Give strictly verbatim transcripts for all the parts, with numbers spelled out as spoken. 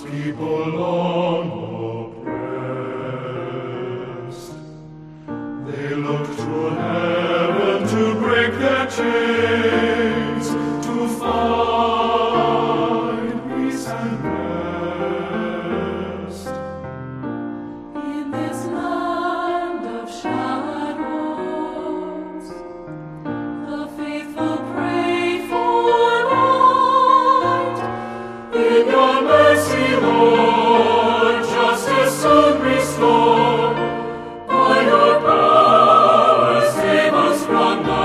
people long oppressed. They look to heaven to break their chains, to find peace and rest. In this land of shadows, the faithful pray for light. In your mercy, Lord, justice soon restore. By your power, save us from the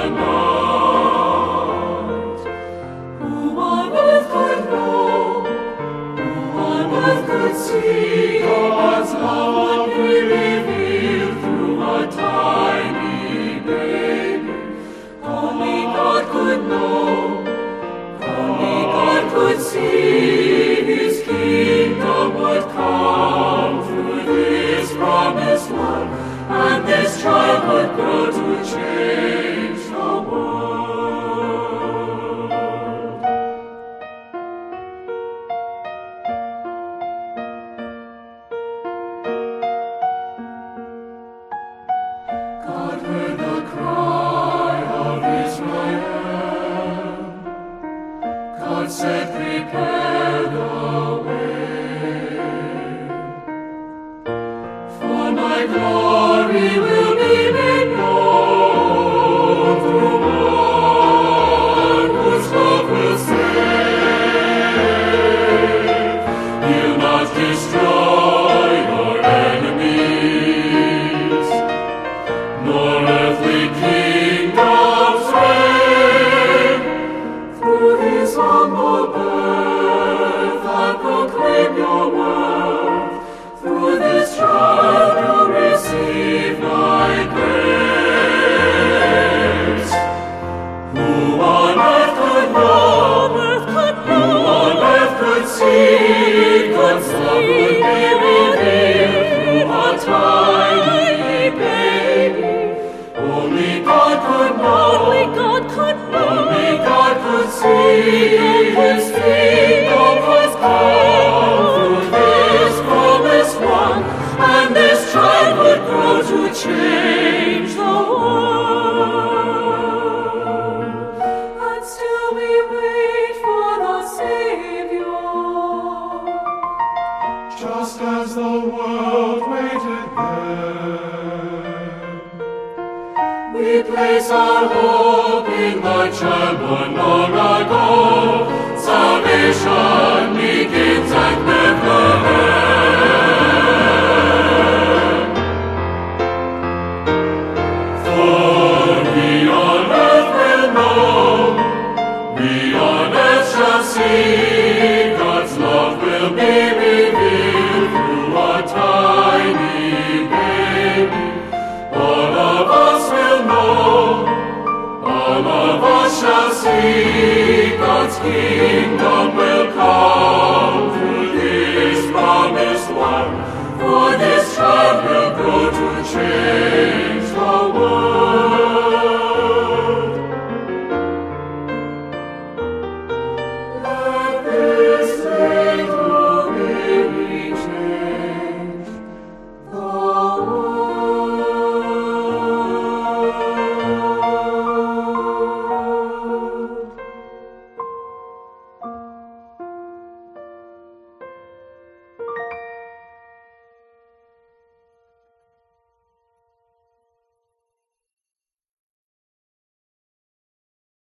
night. Who on earth could know? Who on earth could see God's love would be revealed through a tiny baby? Only God could know. Only God could see His kingdom would come through this promised one, and this child would grow to change the world. God heard the cry of Israel. God said, prepare the way. For my glory will be made known through one whose love will save. He'll not destroy your enemies, nor earthly kingdoms reign. Through His humble birth, I proclaim your word. Through this child you receive my grace. Who on earth could know? Who on earth could see God's love would be revealed through a tiny baby? Only God could know. Only God could know. Only God could see His kingdom has come through this promised one, and this child would grow to change the world. And still we wait for the Savior, Just as the world waited then. we place our hope in the child born long ago. Salvation begins at Bethlehem. For we on earth will know, we on earth shall see, God's love will be revealed through a tiny baby. All of us will know, all of us shall see God's kingdom